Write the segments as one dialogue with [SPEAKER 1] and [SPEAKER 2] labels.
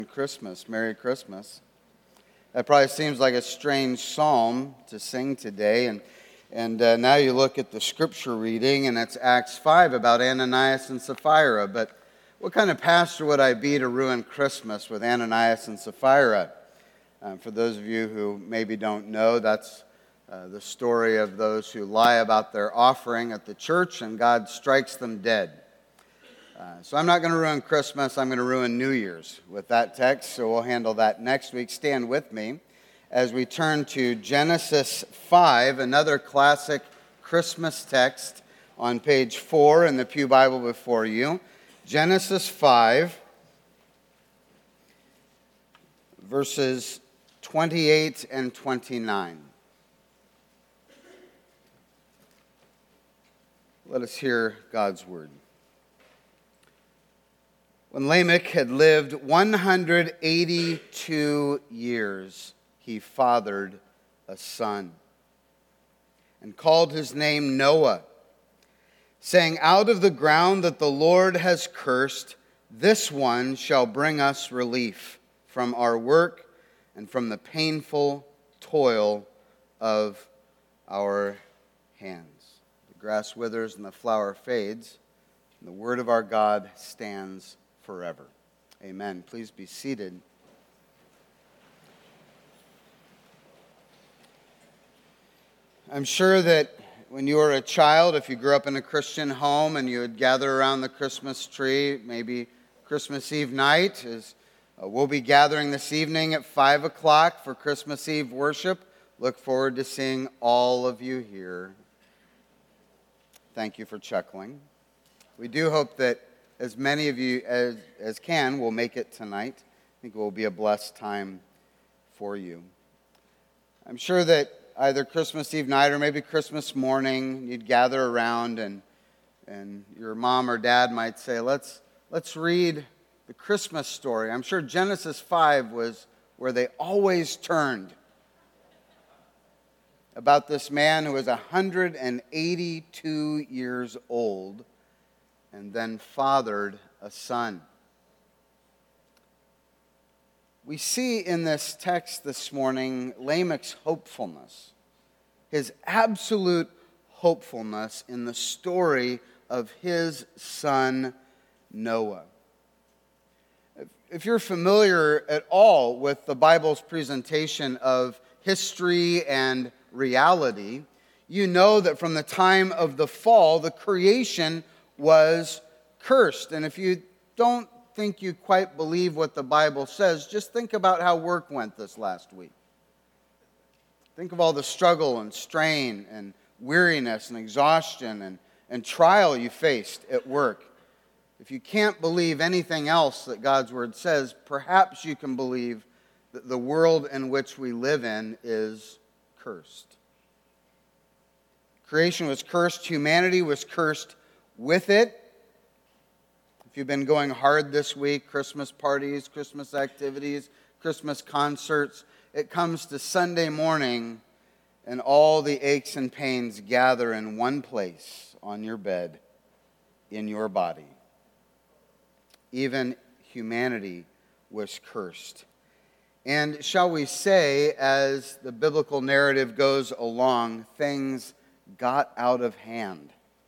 [SPEAKER 1] Christmas. Merry Christmas. That probably seems like a strange psalm to sing today. And now you look at the scripture reading, and it's Acts 5 about Ananias and Sapphira. But what kind of pastor would I be to ruin Christmas with Ananias and Sapphira? For those of you who maybe don't know, that's the story of those who lie about their offering at the church, and God strikes them dead. So I'm not going to ruin Christmas. I'm going to ruin New Year's with that text, so we'll handle that next week. Stand with me as we turn to Genesis 5, another classic Christmas text on page 4 in the Pew Bible before you. Genesis 5, verses 28 and 29. Let us hear God's word. When Lamech had lived 182 years, he fathered a son and called his name Noah, saying, "Out of the ground that the Lord has cursed, this one shall bring us relief from our work and from the painful toil of our hands." The grass withers and the flower fades, and the word of our God stands forever. Amen. Please be seated. I'm sure that when you were a child, if you grew up in a Christian home and you would gather around the Christmas tree, maybe Christmas Eve night, we'll be gathering this evening at 5 o'clock for Christmas Eve worship. Look forward to seeing all of you here. Thank you for chuckling. We do hope that as many of you as can will make it tonight. I think it will be a blessed time for you. I'm sure that either Christmas Eve night or maybe Christmas morning, you'd gather around and your mom or dad might say, let's read the Christmas story. I'm sure Genesis 5 was where they always turned, about this man who was 182 years old and then fathered a son. We see in this text this morning Lamech's hopefulness, his absolute hopefulness in the story of his son Noah. If you're familiar at all with the Bible's presentation of history and reality, you know that from the time of the fall, the creation was cursed. And if you don't think you quite believe what the Bible says, just think about how work went this last week. Think of all the struggle and strain and weariness and exhaustion and trial you faced at work. If you can't believe anything else that God's Word says, perhaps you can believe that the world in which we live in is cursed. Creation was cursed. Humanity was cursed with it. If you've been going hard this week, Christmas parties, Christmas activities, Christmas concerts, it comes to Sunday morning and all the aches and pains gather in one place on your bed, in your body. Even humanity was cursed. And shall we say, as the biblical narrative goes along, things got out of hand.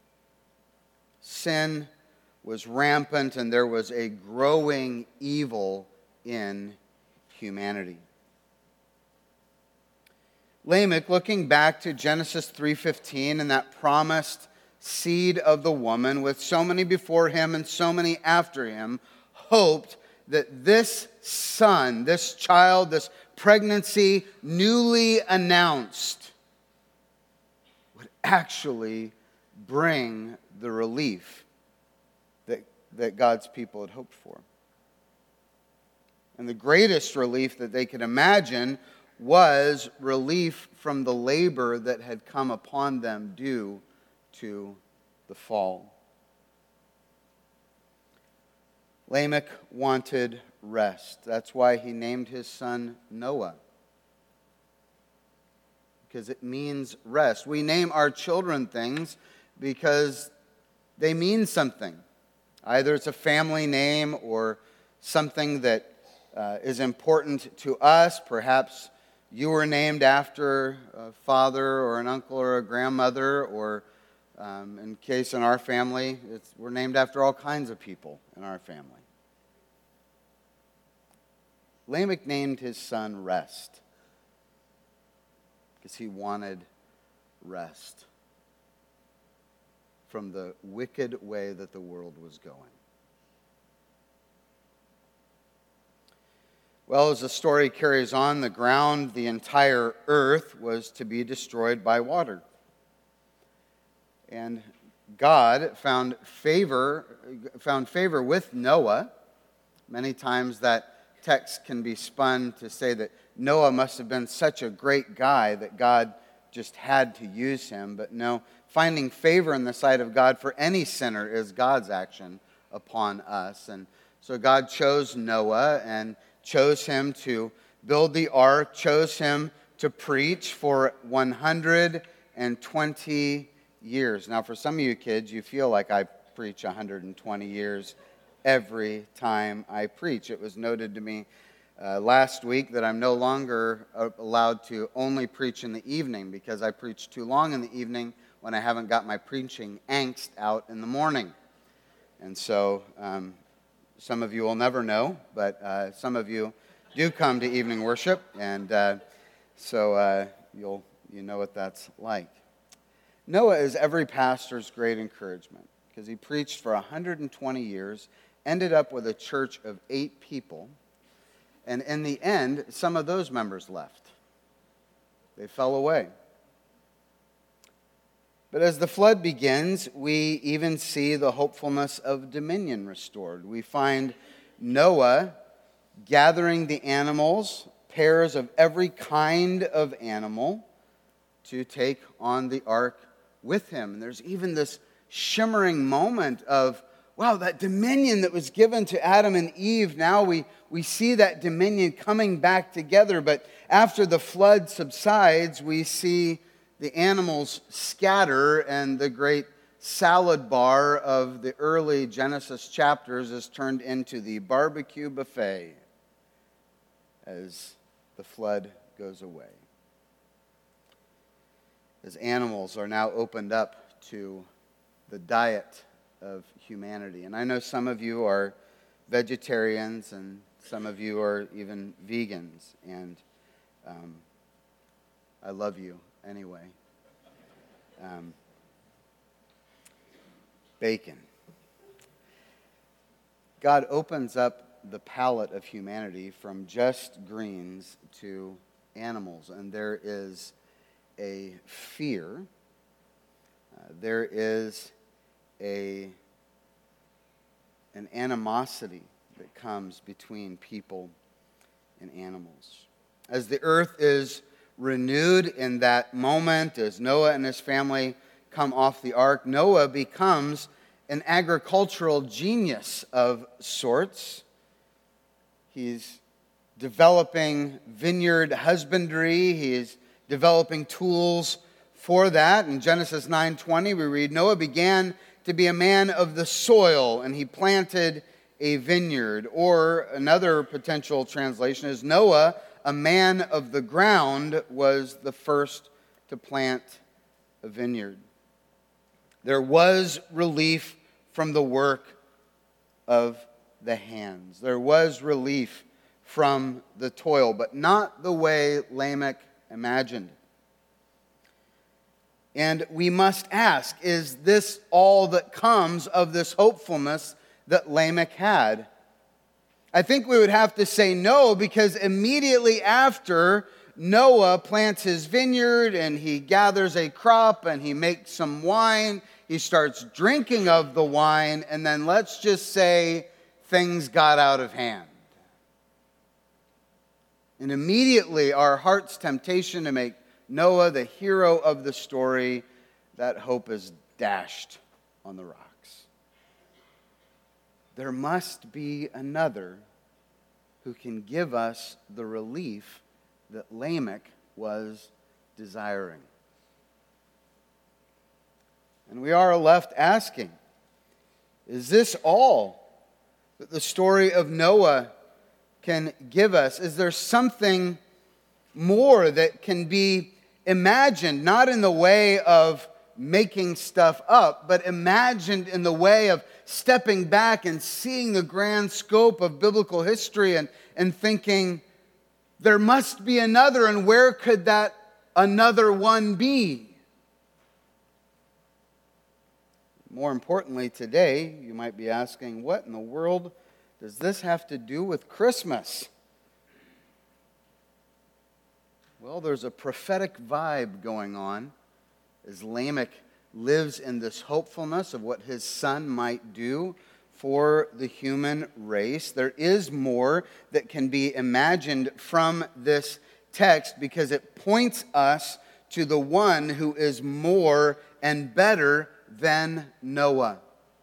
[SPEAKER 1] Sin was rampant, and there was a growing evil in humanity. Lamech, looking back to Genesis 3:15 and that promised seed of the woman, with so many before him and so many after him, hoped that this son, this child, this pregnancy newly announced would actually bring the relief that God's people had hoped for. And the greatest relief that they could imagine was relief from the labor that had come upon them due to the fall. Lamech wanted rest. That's why he named his son Noah, because it means rest. We name our children things because they mean something. Either it's a family name or something that is important to us. Perhaps you were named after a father or an uncle or a grandmother, or in case in our family, we're named after all kinds of people in our family. Lamech named his son Rest because he wanted rest from the wicked way that the world was going. Well, as the story carries on, the ground, the entire earth, was to be destroyed by water. And God found favor with Noah. Many times that text can be spun to say that Noah must have been such a great guy that God just had to use him. But no, finding favor in the sight of God for any sinner is God's action upon us. And so God chose Noah and chose him to build the ark, chose him to preach for 120 years. Now, for some of you kids, you feel like I preach 120 years every time I preach. It was noted to me last week that I'm no longer allowed to only preach in the evening because I preach too long in the evening when I haven't got my preaching angst out in the morning. And so some of you will never know, but some of you do come to evening worship, and so you know what that's like. Noah is every pastor's great encouragement because he preached for 120 years, ended up with a church of 8 people, and in the end, some of those members left. They fell away. But as the flood begins, we even see the hopefulness of dominion restored. We find Noah gathering the animals, pairs of every kind of animal, to take on the ark with him. And there's even this shimmering moment of, wow, that dominion that was given to Adam and Eve, now we see that dominion coming back together. But after the flood subsides, we see the animals scatter, and the great salad bar of the early Genesis chapters is turned into the barbecue buffet as the flood goes away. As animals are now opened up to the diet of humanity. And I know some of you are vegetarians and some of you are even vegans, and I love you anyway. Bacon. God opens up the palate of humanity from just greens to animals, and there is a fear. There is an animosity that comes between people and animals. As the earth is renewed in that moment, as Noah and his family come off the ark, Noah becomes an agricultural genius of sorts. He's developing vineyard husbandry. He is developing tools for that. In Genesis 9:20, we read, Noah began to be a man of the soil, and he planted a vineyard. Or another potential translation is, Noah, a man of the ground, was the first to plant a vineyard. There was relief from the work of the hands. There was relief from the toil, but not the way Lamech imagined. And we must ask, is this all that comes of this hopefulness that Lamech had? I think we would have to say no, because immediately after Noah plants his vineyard and he gathers a crop and he makes some wine, he starts drinking of the wine, and then let's just say things got out of hand. And immediately our heart's temptation to make Noah the hero of the story, that hope is dashed on the rocks. There must be another who can give us the relief that Lamech was desiring. And we are left asking, is this all that the story of Noah can give us? Is there something more that can be imagined, not in the way of making stuff up, but imagined in the way of stepping back and seeing the grand scope of biblical history and thinking, there must be another, and where could that another one be? More importantly, today, you might be asking, what in the world does this have to do with Christmas? Well, there's a prophetic vibe going on as Lamech lives in this hopefulness of what his son might do for the human race. There is more that can be imagined from this text because it points us to the one who is more and better than Noah.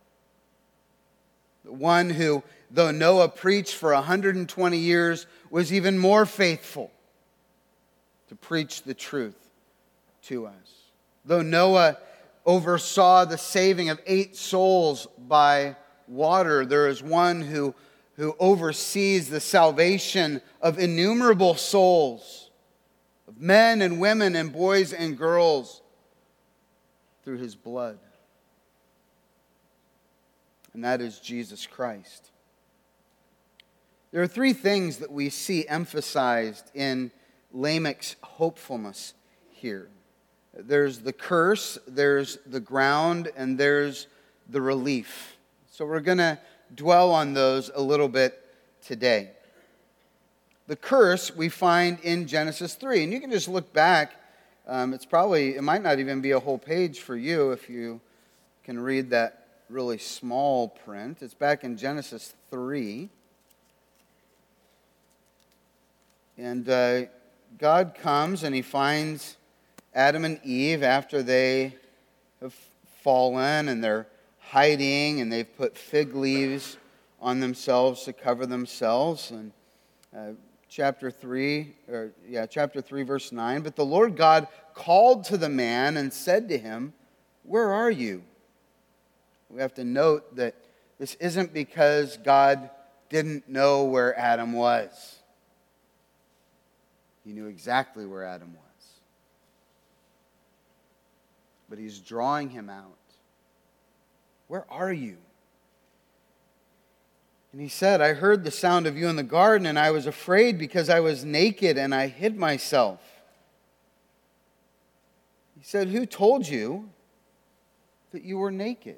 [SPEAKER 1] The one who, though Noah preached for 120 years, was even more faithful to preach the truth to us. Though Noah oversaw the saving of 8 souls by water, there is one who oversees the salvation of innumerable souls, of men and women and boys and girls through his blood. And that is Jesus Christ. There are 3 things that we see emphasized in Lamech's hopefulness here. There's the curse, there's the ground, and there's the relief. So we're going to dwell on those a little bit today. The curse we find in Genesis 3. And you can just look back. It might not even be a whole page for you if you can read that really small print. It's back in Genesis 3. And God comes and he finds Adam and Eve after they have fallen and they're hiding and they've put fig leaves on themselves to cover themselves. And chapter 3, verse 9. But the Lord God called to the man and said to him, "Where are you?" We have to note that this isn't because God didn't know where Adam was. He knew exactly where Adam was. But he's drawing him out. Where are you? And he said, I heard the sound of you in the garden, and I was afraid because I was naked and I hid myself. He said, who told you that you were naked?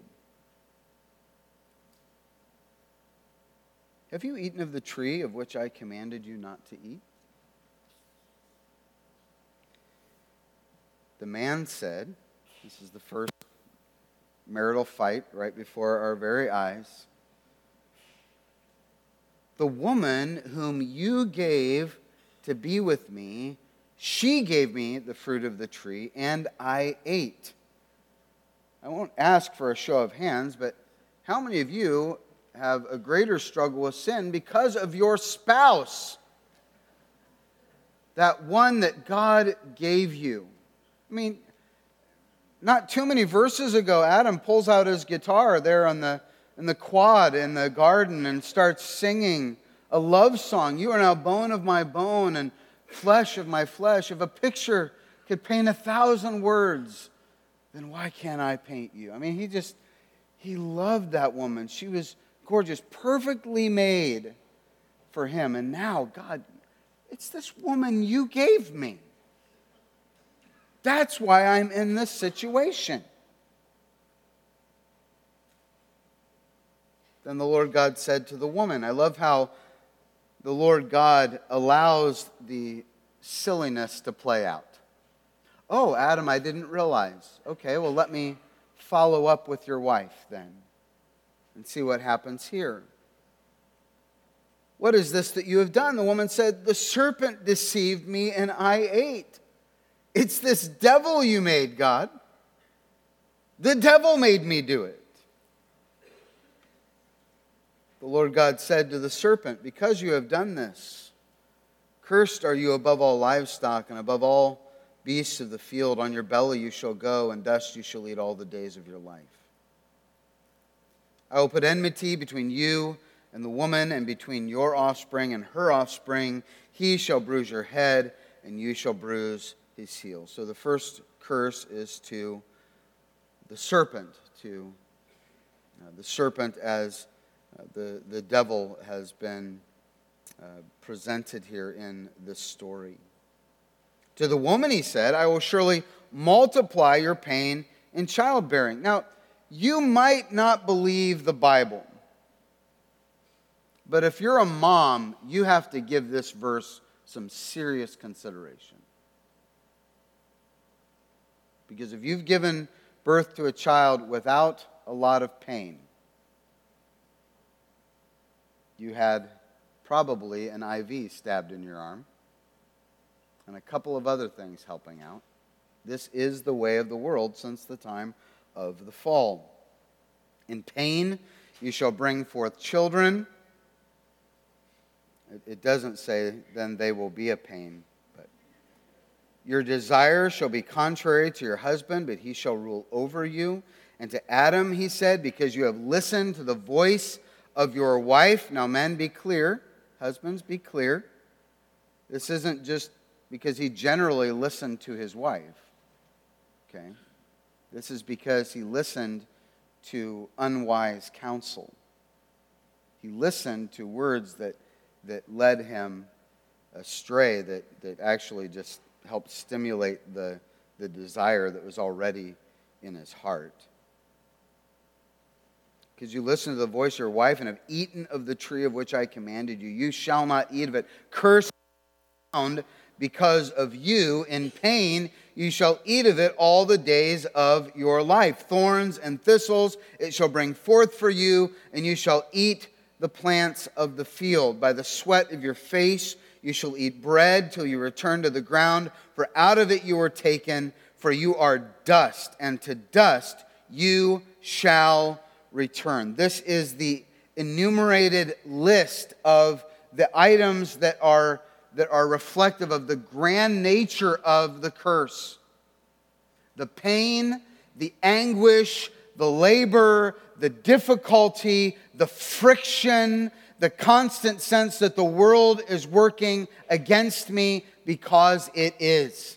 [SPEAKER 1] Have you eaten of the tree of which I commanded you not to eat? The man said, this is the first marital fight right before our very eyes. The woman whom you gave to be with me, she gave me the fruit of the tree, and I ate. I won't ask for a show of hands, but how many of you have a greater struggle with sin because of your spouse? That one that God gave you. I mean, not too many verses ago, Adam pulls out his guitar there in the quad in the garden and starts singing a love song. You are now bone of my bone and flesh of my flesh. If a picture could paint 1,000 words, then why can't I paint you? I mean, he loved that woman. She was gorgeous, perfectly made for him. And now, God, it's this woman you gave me. That's why I'm in this situation. Then the Lord God said to the woman, I love how the Lord God allows the silliness to play out. Oh, Adam, I didn't realize. Okay, well, let me follow up with your wife then and see what happens here. What is this that you have done? The woman said, the serpent deceived me and I ate. It's this devil you made, God. The devil made me do it. The Lord God said to the serpent, because you have done this, cursed are you above all livestock and above all beasts of the field. On your belly you shall go, and dust you shall eat all the days of your life. I will put enmity between you and the woman, and between your offspring and her offspring. He shall bruise your head, and you shall bruise his heel. So the first curse is to the serpent, the serpent as the devil has been presented here in this story. To the woman he said, I will surely multiply your pain in childbearing. Now, you might not believe the Bible, but if you're a mom, you have to give this verse some serious consideration. Because if you've given birth to a child without a lot of pain, you had probably an IV stabbed in your arm and a couple of other things helping out. This is the way of the world since the time of the fall. In pain you shall bring forth children. It doesn't say then they will be a pain, but your desire shall be contrary to your husband, but he shall rule over you. And to Adam he said, because you have listened to the voice of your wife. Now men, be clear. Husbands, be clear. This isn't just because he generally listened to his wife. Okay? This is because he listened to unwise counsel. He listened to words that led him astray, that actually just helped stimulate the desire that was already in his heart. Because you listen to the voice of your wife and have eaten of the tree of which I commanded you. You shall not eat of it. Cursed because of you. In pain you shall eat of it all the days of your life. Thorns and thistles it shall bring forth for you, and you shall eat the plants of the field. By the sweat of your face you shall eat bread till you return to the ground, for out of it you were taken, for you are dust, and to dust you shall return. This is the enumerated list of the items that are reflective of the grand nature of the curse. The pain, the anguish, the labor, the difficulty, the friction, the constant sense that the world is working against me because it is.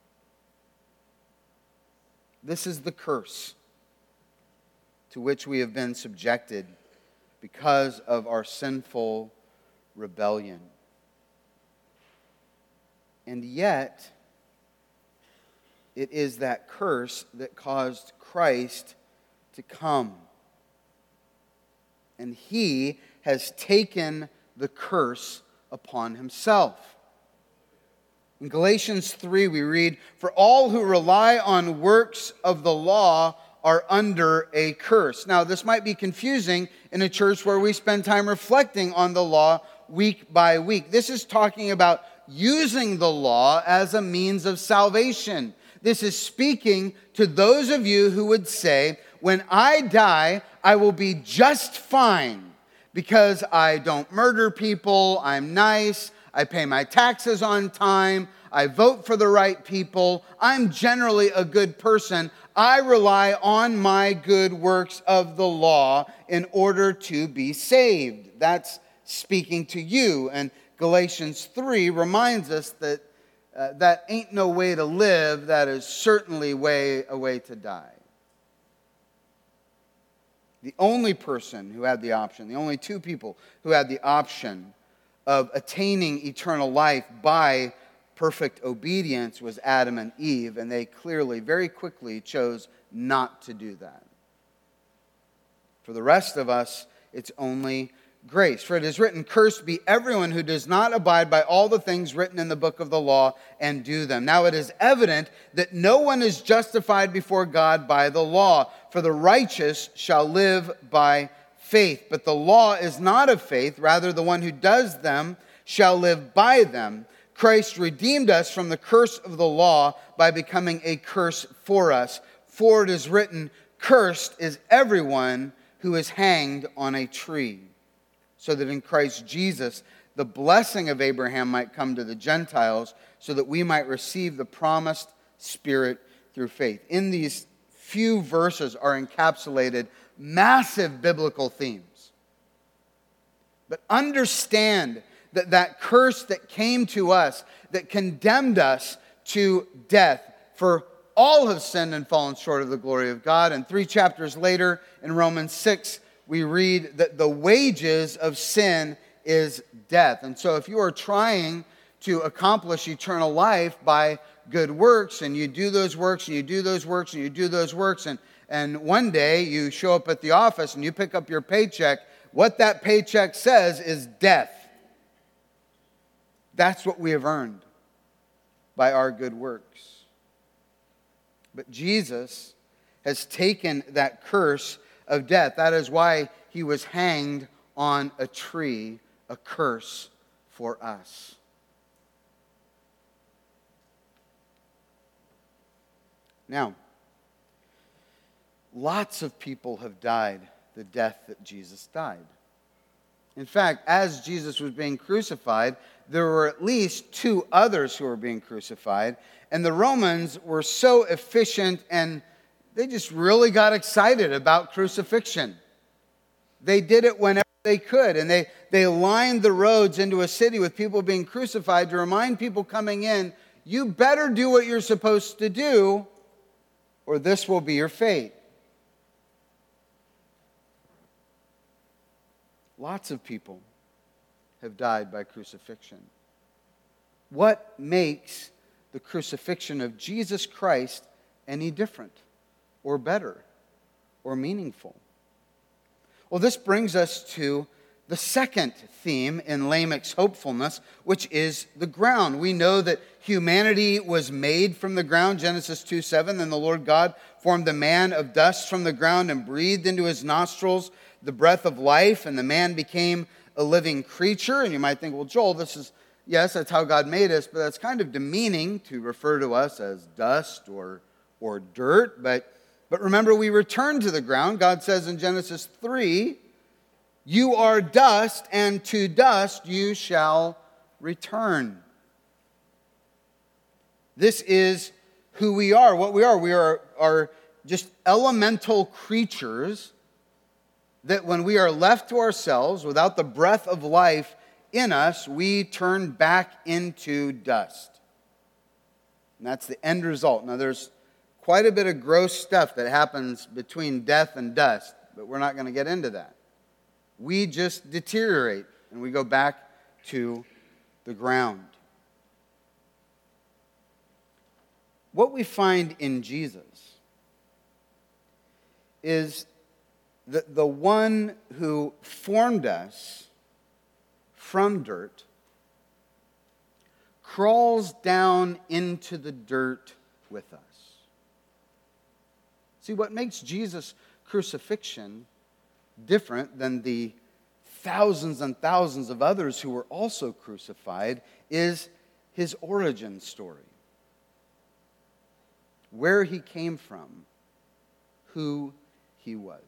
[SPEAKER 1] This is the curse to which we have been subjected because of our sinful rebellion. And yet, it is that curse that caused Christ to come. And he has taken the curse upon himself. In Galatians 3 we read, for all who rely on works of the law are under a curse. Now, this might be confusing in a church where we spend time reflecting on the law week by week. This is talking about using the law as a means of salvation. This is speaking to those of you who would say, when I die, I will be just fine because I don't murder people, I'm nice, I pay my taxes on time, I vote for the right people, I'm generally a good person. I rely on my good works of the law in order to be saved. That's speaking to you. And Galatians 3 reminds us that that ain't no way to live. That is certainly a way to die. The only person who had the option, the only two people who had the option of attaining eternal life by perfect obedience was Adam and Eve, and they clearly, very quickly chose not to do that. For the rest of us, it's only grace. For it is written, cursed be everyone who does not abide by all the things written in the book of the law and do them. Now it is evident that no one is justified before God by the law, for the righteous shall live by faith. But the law is not of faith, rather the one who does them shall live by them. Christ redeemed us from the curse of the law by becoming a curse for us. For it is written, cursed is everyone who is hanged on a tree, so that in Christ Jesus the blessing of Abraham might come to the Gentiles, so that we might receive the promised Spirit through faith. In these few verses are encapsulated massive biblical themes. But understand that that curse that came to us, that condemned us to death, for all have sinned and fallen short of the glory of God. And 3 chapters later, in Romans 6, we read that the wages of sin is death. And so if you are trying to accomplish eternal life by good works, and you do those works, and you do those works, and you do those works, and one day you show up at the office and you pick up your paycheck, what that paycheck says is death. That's what we have earned by our good works. But Jesus has taken that curse of death. That is why he was hanged on a tree, a curse for us. Now, lots of people have died the death that Jesus died. In fact, as Jesus was being crucified, there were at least 2 others who were being crucified, and the Romans were so efficient and they just really got excited about crucifixion. They did it whenever they could, and they lined the roads into a city with people being crucified to remind people coming in, you better do what you're supposed to do, or this will be your fate. Lots of people have died by crucifixion. What makes the crucifixion of Jesus Christ any different or better or meaningful? Well, this brings us to the second theme in Lamech's hopefulness, which is the ground. We know that humanity was made from the ground, Genesis 2:7. Then the Lord God formed the man of dust from the ground and breathed into his nostrils the breath of life, and the man became a living creature. And you might think, well, Joel, yes, that's how God made us, but that's kind of demeaning to refer to us as dust or dirt. But remember, we return to the ground. God says in Genesis 3, you are dust, and to dust you shall return. This is who we are, what we are. We are just elemental creatures that when we are left to ourselves, without the breath of life in us, we turn back into dust. And that's the end result. Now, there's quite a bit of gross stuff that happens between death and dust, but we're not going to get into that. We just deteriorate, and we go back to the ground. What we find in Jesus is that the one who formed us from dirt crawls down into the dirt with us. See, what makes Jesus' crucifixion different than the thousands and thousands of others who were also crucified is his origin story. Where he came from, who he was.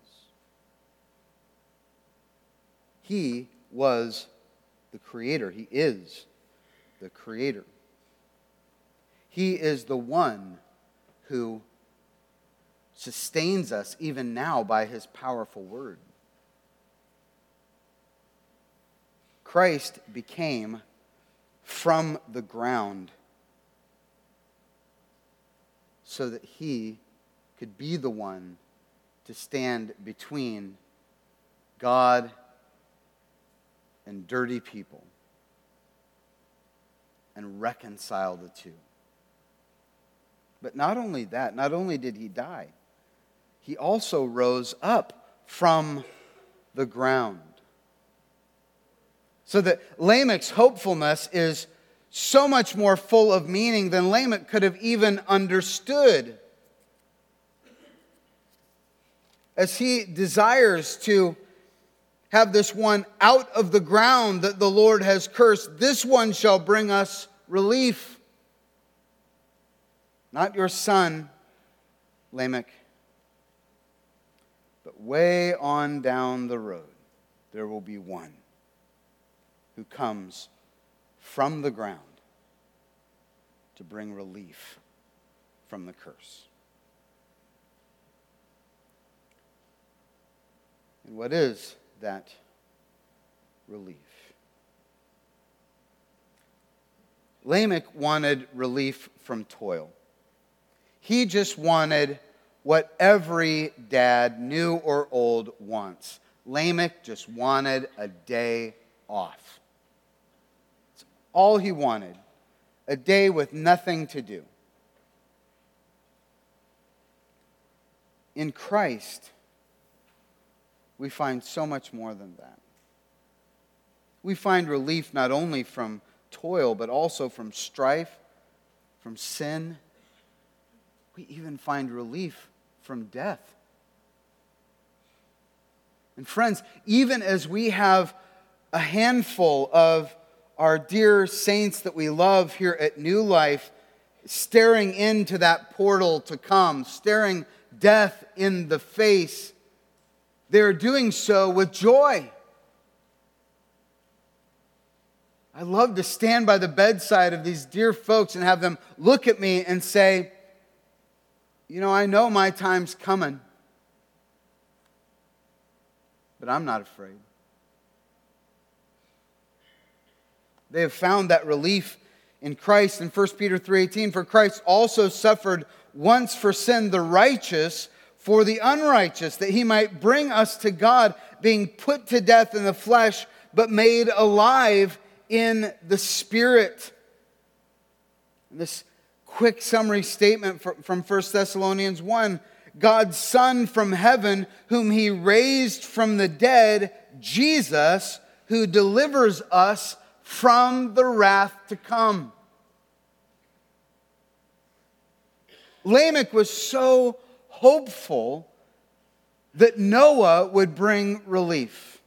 [SPEAKER 1] He was the Creator. He is the Creator. He is the one who sustains us even now by his powerful word. Christ became from the ground so that he could be the one to stand between God and dirty people and reconcile the two. But not only that, not only did he die, he also rose up from the ground. So that Lamech's hopefulness is so much more full of meaning than Lamech could have even understood. As he desires to have this one out of the ground that the Lord has cursed, this one shall bring us relief. Not your son, Lamech, but way on down the road, there will be one who comes from the ground to bring relief from the curse. And what is that relief. Lamech wanted relief from toil. He just wanted what every dad, new or old, wants. Lamech just wanted a day off. It's all he wanted, a day with nothing to do. In Christ, we find so much more than that. We find relief not only from toil, but also from strife, from sin. We even find relief from death. And friends, even as we have a handful of our dear saints that we love here at New Life staring into that portal to come, staring death in the face, they're doing so with joy. I love to stand by the bedside of these dear folks and have them look at me and say, you know, I know my time's coming, but I'm not afraid. They have found that relief in Christ in 1 Peter 3:18. For Christ also suffered once for sin, the righteous for the unrighteous, that he might bring us to God, being put to death in the flesh, but made alive in the Spirit. And this quick summary statement from 1 Thessalonians 1. God's Son from heaven, whom he raised from the dead, Jesus, who delivers us from the wrath to come. Lamech was so hopeful that Noah would bring relief.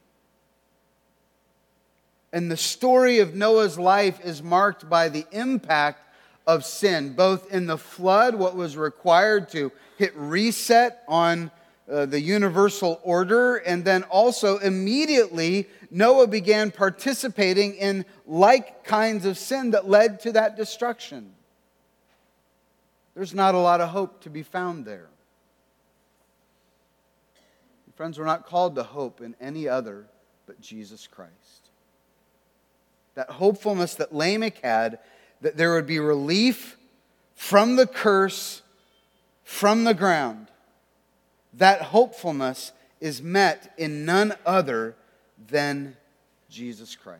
[SPEAKER 1] And the story of Noah's life is marked by the impact of sin, both in the flood, what was required to hit reset on the universal order, and then also immediately Noah began participating in like kinds of sin that led to that destruction. There's not a lot of hope to be found there. Friends, we're not called to hope in any other but Jesus Christ. That hopefulness that Lamech had, that there would be relief from the curse, from the ground, that hopefulness is met in none other than Jesus Christ.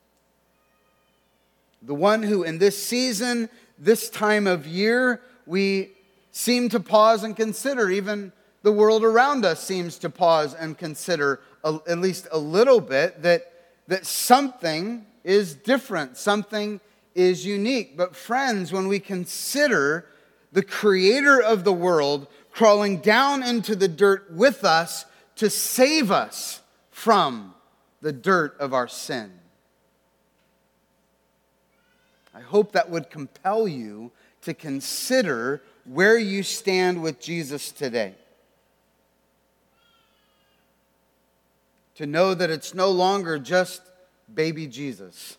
[SPEAKER 1] The one who in this season, this time of year, we seem to pause and consider. Even the world around us seems to pause and consider at least a little bit that something is different, something is unique. But friends, when we consider the creator of the world crawling down into the dirt with us to save us from the dirt of our sin, I hope that would compel you to consider where you stand with Jesus today. To know that it's no longer just baby Jesus,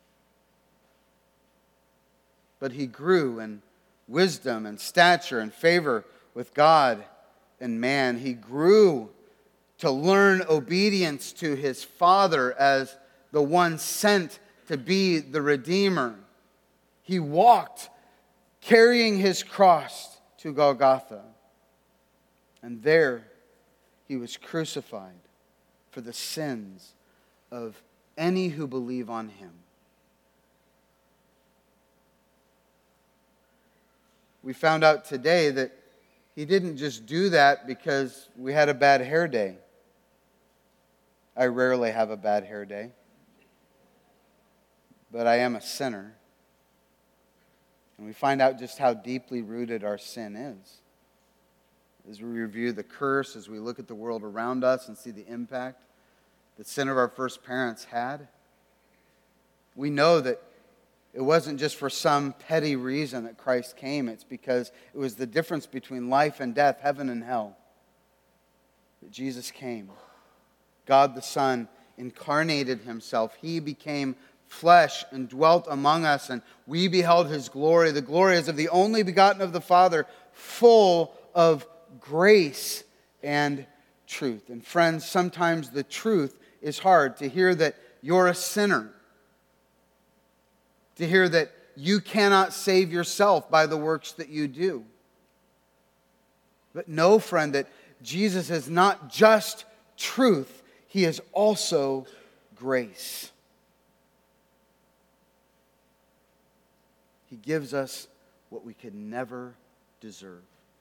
[SPEAKER 1] but he grew in wisdom and stature and favor with God and man. He grew to learn obedience to his Father as the one sent to be the Redeemer. He walked carrying his cross to Golgotha. And there he was crucified for the sins of any who believe on him. We found out today that he didn't just do that because we had a bad hair day. I rarely have a bad hair day, but I am a sinner. And we find out just how deeply rooted our sin is. As we review the curse, as we look at the world around us and see the impact the sin of our first parents had, we know that it wasn't just for some petty reason that Christ came. It's because it was the difference between life and death, heaven and hell, that Jesus came. God the Son incarnated himself. He became flesh and dwelt among us, and we beheld his glory. The glory is of the only begotten of the Father, full of grace and truth. And friends, sometimes the truth is hard. To hear that you're a sinner. To hear that you cannot save yourself by the works that you do. But know, friend, that Jesus is not just truth, He is also grace. He gives us what we could never deserve.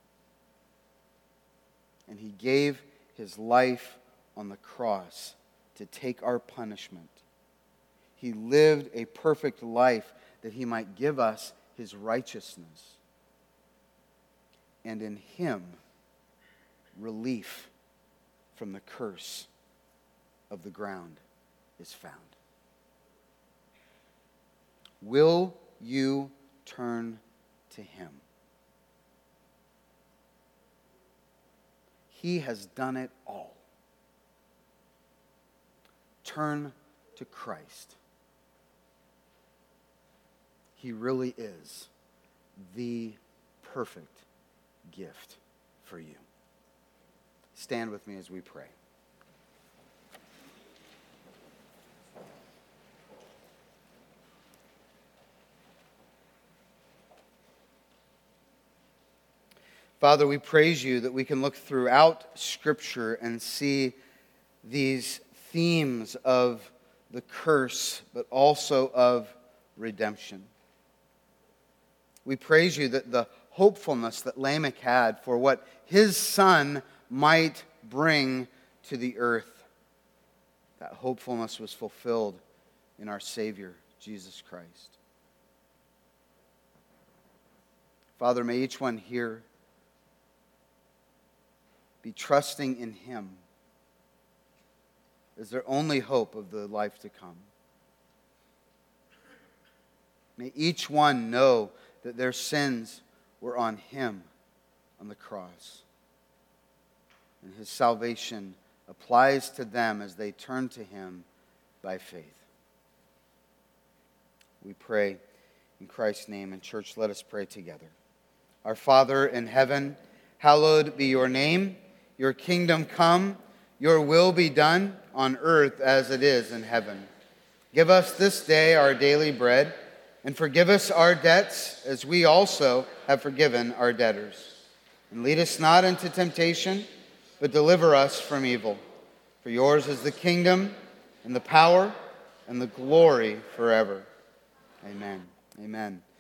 [SPEAKER 1] And He gave His life on the cross to take our punishment. He lived a perfect life that He might give us His righteousness. And in Him, relief from the curse of the ground is found. Will you turn to Him? He has done it all. Turn to Christ. He really is the perfect gift for you. Stand with me as we pray. Father, we praise you that we can look throughout Scripture and see these themes of the curse, but also of redemption. We praise you that the hopefulness that Lamech had for what his son might bring to the earth, that hopefulness was fulfilled in our Savior, Jesus Christ. Father, may each one here be trusting in Him as their only hope of the life to come. May each one know that their sins were on Him on the cross. And His salvation applies to them as they turn to Him by faith. We pray in Christ's name. And church, let us pray together. Our Father in heaven, hallowed be your name. Your kingdom come, your will be done on earth as it is in heaven. Give us this day our daily bread, and forgive us our debts as we also have forgiven our debtors. And lead us not into temptation, but deliver us from evil. For yours is the kingdom, and the power, and the glory forever. Amen. Amen.